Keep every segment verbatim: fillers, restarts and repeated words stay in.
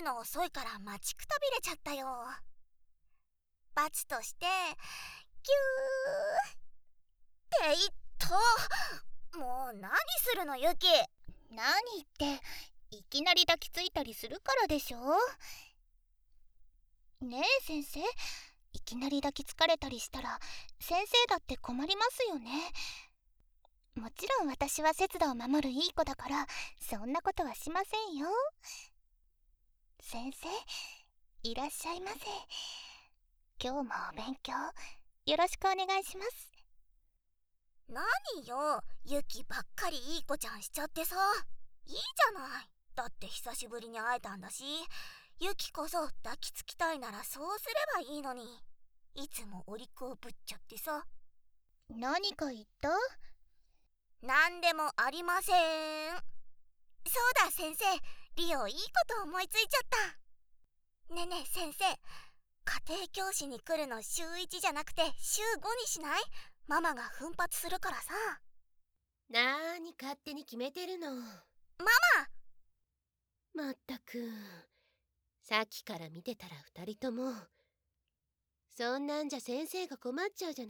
の遅いから待ちくたびれちゃったよ。罰としてキューっていっと。もう何するのユキ。 何っていきなり抱きついたりするからでしょ。ねえ先生、いきなり抱きつかれたりしたら先生だって困りますよね。もちろん私は節度を守るいい子だからそんなことはしませんよ。先生、いらっしゃいませ。今日もお勉強よろしくお願いします。 何よ、ユキばっかりいい子ちゃんしちゃってさ。いいじゃない。だって久しぶりに会えたんだし、ユキこそ抱きつきたいならそうすればいいのに、いつもお利口ぶっちゃってさ。 何か言った？ なんでもありません。そうだ先生、リオいいこと思いついちゃった。ねえねえ先生、家庭教師に来るの週いちじゃなくて週ごにしない？ママが奮発するからさ。 なーに勝手に決めてるの。ママ！まったく、さっきから見てたら二人ともそんなんじゃ先生が困っちゃうじゃない。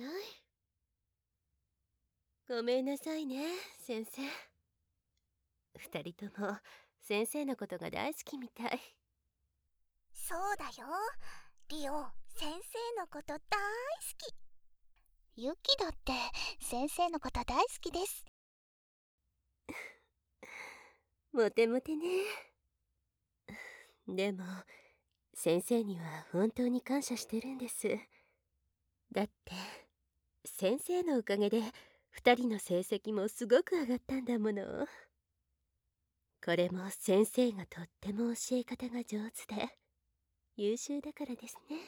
ごめんなさいね先生。二人とも先生のことが大好きみたい。 そうだよ、リオ先生のこと大好き。 ユキだって先生のこと大好きです。 モテモテね。でも先生には本当に感謝してるんです。だって先生のおかげで二人の成績もすごく上がったんだもの。これも先生がとっても教え方が上手で優秀だからですね。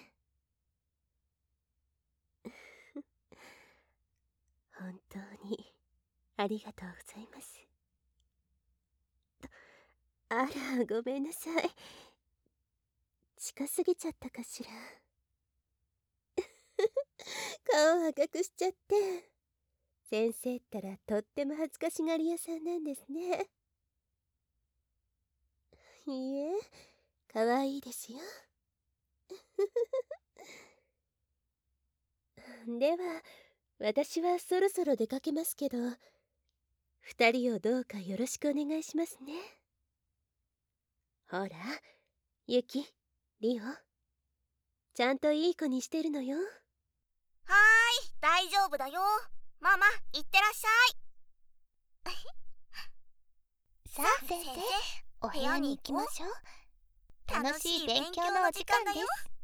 本当にありがとうございます。あら、ごめんなさい。近すぎちゃったかしら。顔赤くしちゃって。先生ったらとっても恥ずかしがり屋さんなんですね。いいえ、かわいいですよ。では私はそろそろ出かけますけど、二人をどうかよろしくお願いしますね。ほら、ユキ、リオ、ちゃんといい子にしてるのよ。 はーい、大丈夫だよ。ママ、いってらっしゃい。 さあ先生、お部屋に行きましょう。楽しい勉強のお時間です。